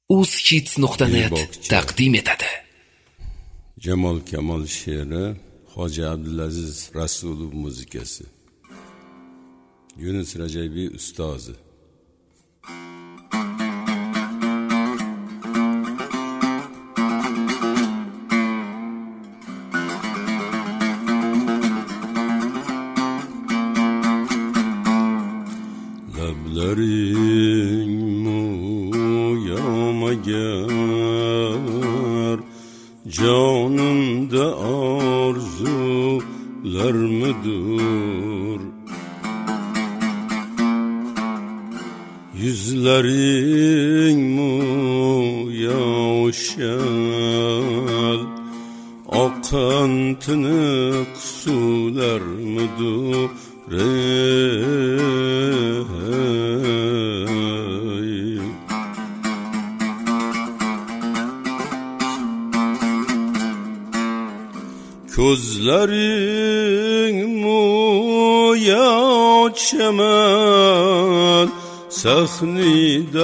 uzhits.net taqdim etadi. Jamol Kamol she'ri, Hoji Abdulaziz Rasulov muzikasi. Yunus Rajabiy ustozi. Lablaring moyamagar, canımda arzular mıdır? Yüzlerin moyaşal, akan tınık sular mıdır? Gözlerin moya çemen, sahnide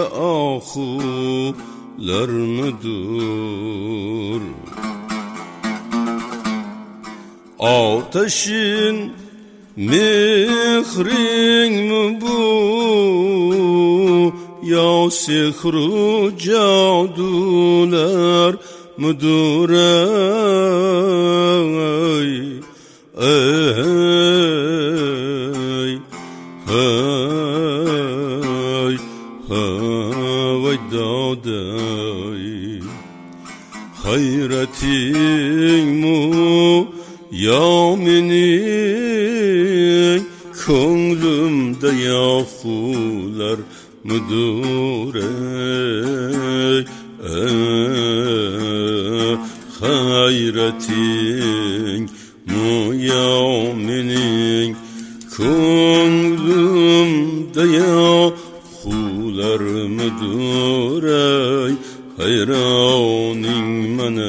ahular mıdır? Ateşin mihrin mi bu, ya sihru cadular mıdır? Vay daday, hayretin mu yaminik, könlümde yahular mıdır? Hayretin mu yaminik, könlümde yahular mıdır? Hayranin mene.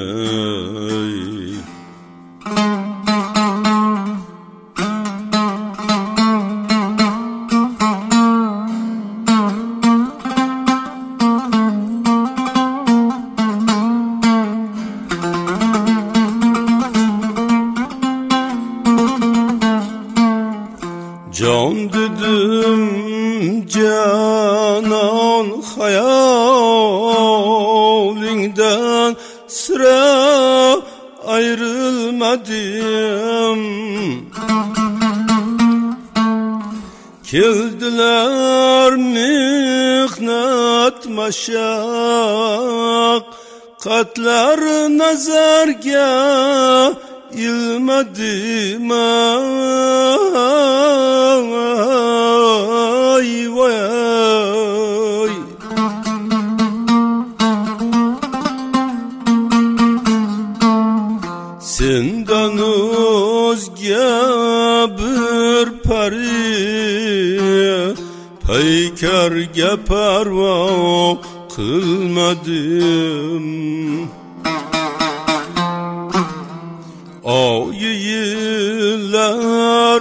Can dedim canan, hayalinden sıra ayrılmadım. Keldiler mihnet maşakkatlar, nazarga ilmedim. Vay senden özge bir pari, peykerge perva kılmadım. Ayılar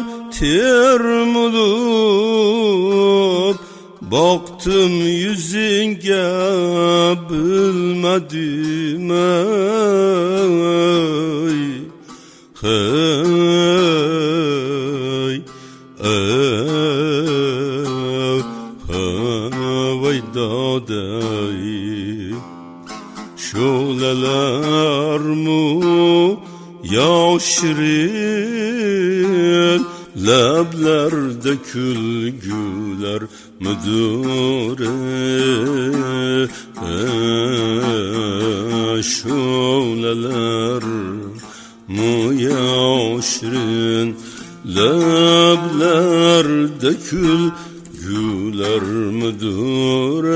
termulup, baktım yüzünge bilmedim. Vay daday, şoleler mu yaşirin, leblerde külgüler müdür? Şoleler mu yaşirin, leblerde külgüler müdür?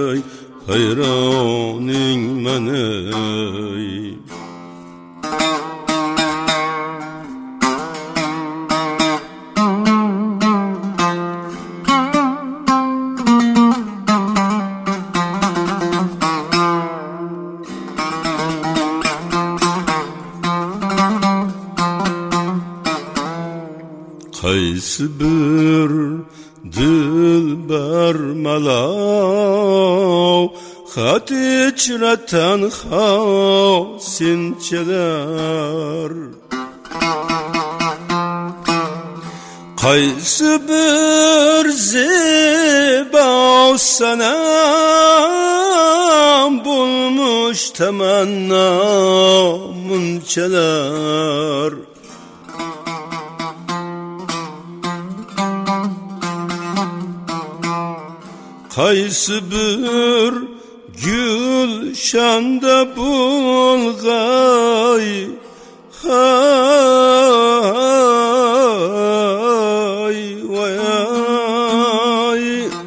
Hayranin mene. Qaysi bir dilber malav xat ichra tanho sinchilar qaysi bir zebo sanam bulmuş temanna munçalar qaysi bir gül şanda bulgay hay vay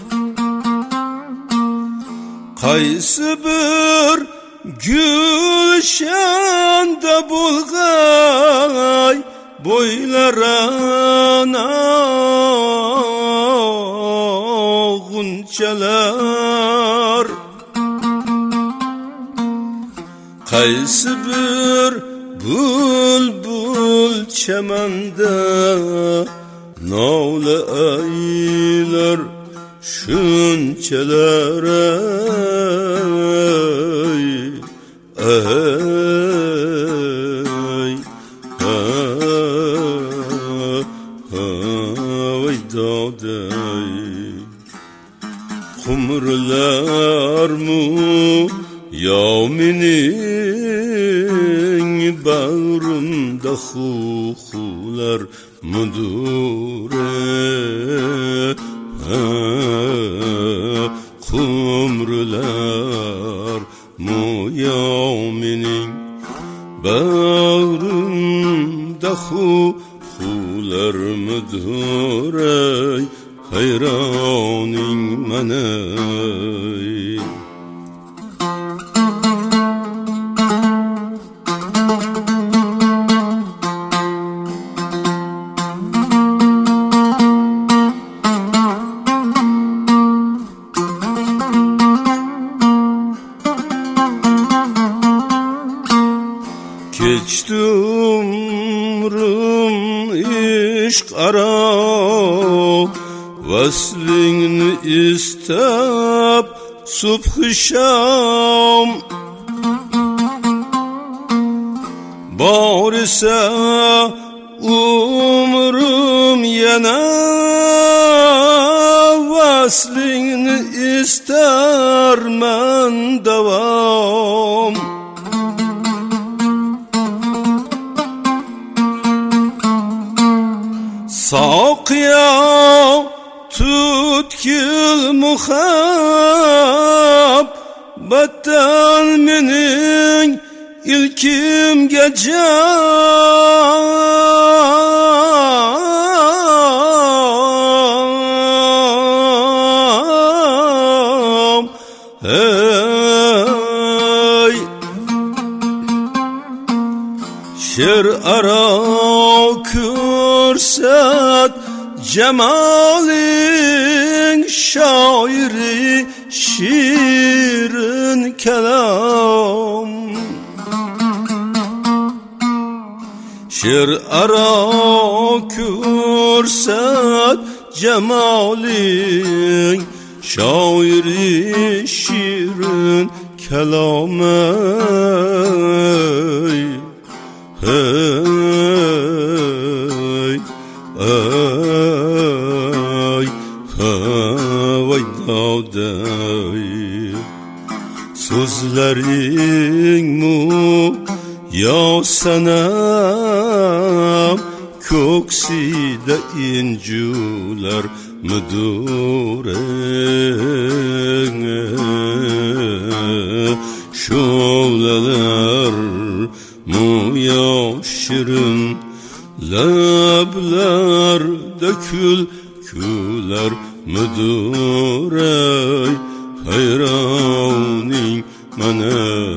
qaysi bir gül şanda bulgay boylarına gunçalar qaysi bir bülbül çemanda navla aylar şunçalar ay daday kumrular mu yavminin bağrında hukular mudure kumrular mu yavminin bağrında hukular mudure hayranin manay geçti umrum işk ara vaslini istab subh-ı şam bar ise umrum yana vaslini ister men davam Saqiya tutkil muhabbattan mening ilkim gecam hey şer ara kürsat cemalin şairi şirin kelam şer ara kürsat cemalin şairi şirin kelam hey vay daday sözlerin mu ya sanam kökside incular müdure şovlalar mu ya şirin lablar dökül küler müdürey hayranin mana